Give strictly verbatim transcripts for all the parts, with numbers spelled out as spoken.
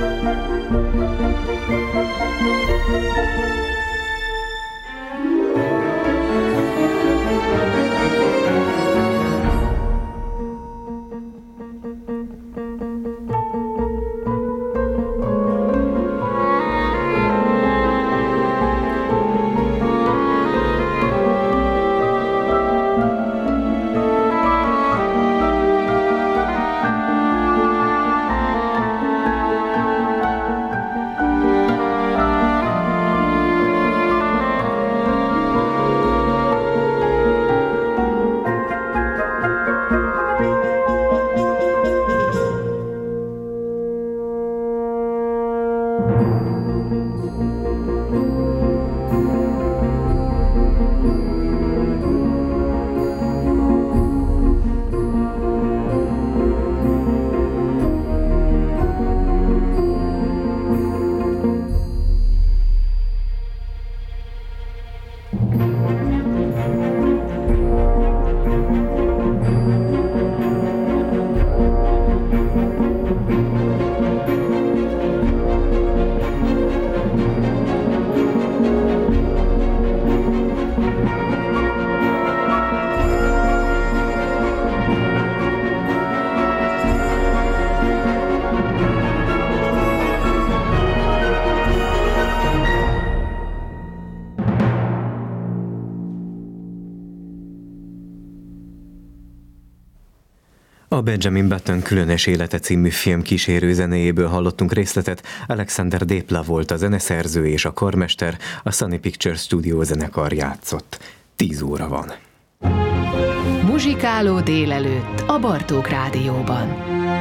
A Benjamin Button Különös élete című film kísérő zenéjéből hallottunk részletet. Alexander Desplat volt a zeneszerző és a karmester, a Sony Pictures Studio zenekar játszott. Tíz óra van. Muzsikáló délelőtt a Bartók Rádióban.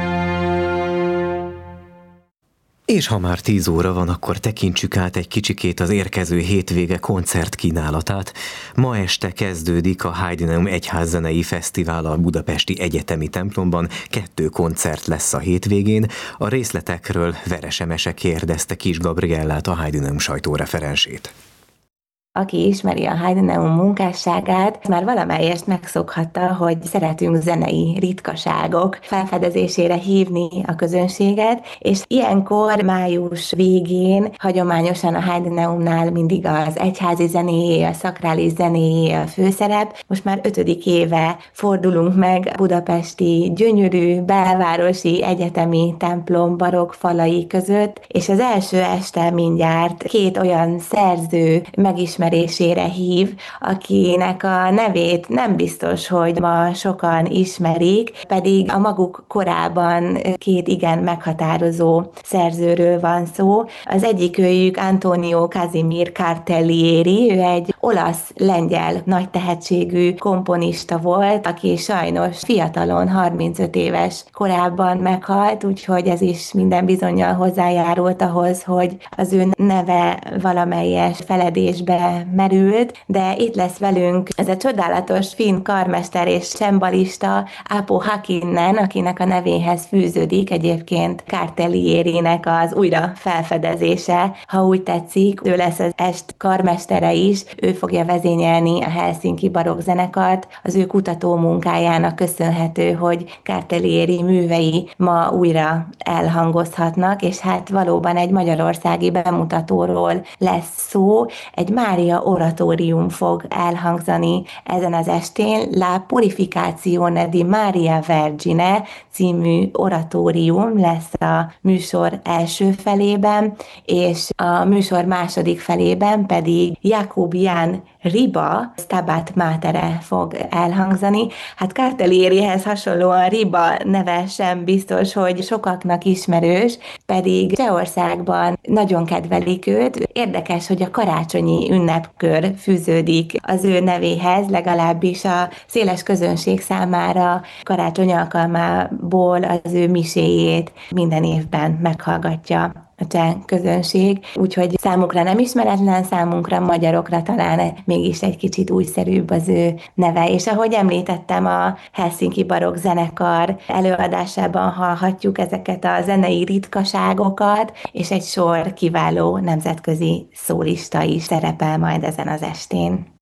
És ha már tíz óra van, akkor tekintsük át egy kicsikét az érkező hétvége koncertkínálatát. Ma este kezdődik a Heideneum Egyházzenei Fesztivál a Budapesti Egyetemi Templomban. Kettő koncert lesz a hétvégén. A részletekről Veres Emese kérdezte Kis Gabriellát, a Heideneum sajtóreferensét. Aki ismeri a Heideneum munkásságát, már valamelyest megszokhatta, hogy szeretünk zenei ritkaságok felfedezésére hívni a közönséget, és ilyenkor május végén hagyományosan a Heideneumnál mindig az egyházi zenéjé, a szakrális zenéjé a főszerep. Most már ötödik éve fordulunk meg budapesti gyönyörű belvárosi egyetemi templom barokk falai között, és az első este mindjárt két olyan szerző megismerésére hív, akinek a nevét nem biztos, hogy ma sokan ismerik, pedig a maguk korában két igen meghatározó szerzőről van szó. Az egyik őjük Antonio Casimir Cartellieri, ő egy olasz-lengyel nagy tehetségű komponista volt, aki sajnos fiatalon, harmincöt éves korában meghalt, úgyhogy ez is minden bizonnyal hozzájárult ahhoz, hogy az ő neve valamelyes feledésbe merült, de itt lesz velünk ez a csodálatos finn karmester és csembalista Aapo Häkkinen, akinek a nevéhez fűződik egyébként Cartellierinek az újra felfedezése, ha úgy tetszik. Ő lesz az est karmestere is, ő fogja vezényelni a Helsinki barokk zenekart. Az ő kutató munkájának köszönhető, hogy Cartellieri művei ma újra elhangozhatnak, és hát valóban egy magyarországi bemutatóról lesz szó. Egy Mária oratórium fog elhangzani ezen az estén. La Purificazione di Maria Vergine című oratórium lesz a műsor első felében, és a műsor második felében pedig Jakobian Riba, Stabat Matere fog elhangzani. Hát Cartellierihez hasonlóan Riba neve sem biztos, hogy sokaknak ismerős, pedig Csehországban nagyon kedvelik őt. Érdekes, hogy a karácsonyi ünnepkör fűződik az ő nevéhez, legalábbis a széles közönség számára karácsony alkalmából az ő miséjét minden évben meghallgatja a cseh közönség, úgyhogy számukra nem ismeretlen, számunkra, magyarokra talán mégis egy kicsit újszerűbb az ő neve. És ahogy említettem, a Helsinki barokk zenekar előadásában hallhatjuk ezeket a zenei ritkaságokat, és egy sor kiváló nemzetközi szólista is szerepel majd ezen az estén.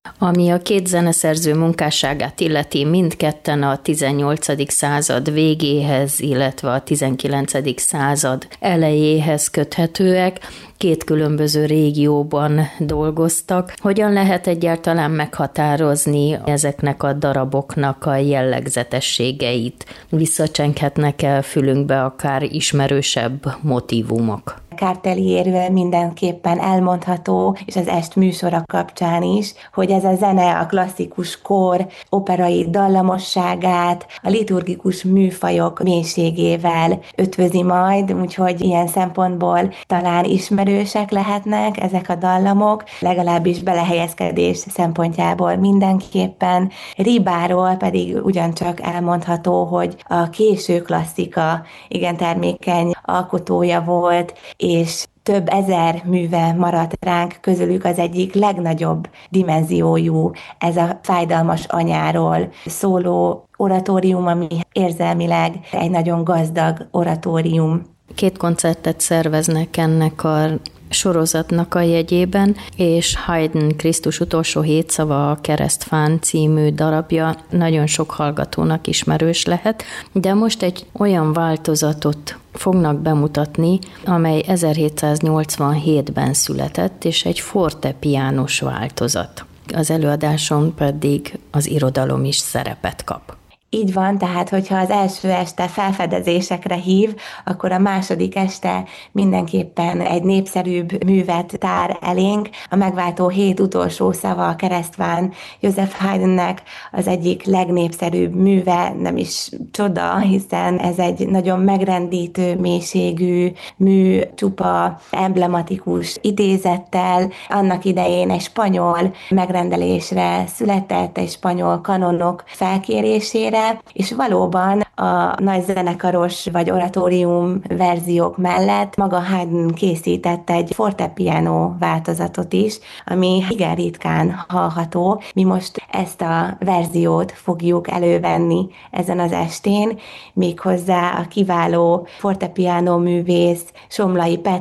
Ami a két zeneszerző munkásságát illeti, mindketten a tizennyolcadik század végéhez, illetve a tizenkilencedik század elejéhez köthetőek. Két különböző régióban dolgoztak. Hogyan lehet egyáltalán meghatározni ezeknek a daraboknak a jellegzetességeit? Visszacsenghetnek el fülünkbe akár ismerősebb motívumok? Cartelierről mindenképpen elmondható, és az est műsora kapcsán is, hogy ez a zene a klasszikus kor operai dallamosságát, a liturgikus műfajok mélységével ötvözi majd, úgyhogy ilyen szempontból talán ismerősek lehetnek ezek a dallamok, legalábbis belehelyezkedés szempontjából mindenképpen. Ribáról pedig ugyancsak elmondható, hogy a késő klasszika igen termékeny alkotója volt, és több ezer műve maradt ránk, közülük az egyik legnagyobb dimenziójú, ez a Fájdalmas anyáról szóló oratórium, ami érzelmileg egy nagyon gazdag oratórium. Két koncertet szerveznek ennek a sorozatnak a jegyében, és Haydn Krisztus utolsó hét szava, a Keresztfán című darabja nagyon sok hallgatónak ismerős lehet, de most egy olyan változatot fognak bemutatni, amely ezerhétszáznyolcvanhétben született, és egy fortepiános változat. Az előadáson pedig az irodalom is szerepet kap. Így van, tehát hogyha az első este felfedezésekre hív, akkor a második este mindenképpen egy népszerűbb művet tár elénk. A megváltó hét utolsó szava, a Keresztván József Haydnnek az egyik legnépszerűbb műve, nem is csoda, hiszen ez egy nagyon megrendítő mélységű mű, csupa emblematikus idézettel. Annak idején egy spanyol megrendelésre született, egy spanyol kanonok felkérésére, és valóban a nagy zenekaros vagy oratórium verziók mellett maga Haydn készített egy fortepiano változatot is, ami igen ritkán hallható. Mi most ezt a verziót fogjuk elővenni ezen az estén, méghozzá a kiváló fortepiano művész Somlai Petr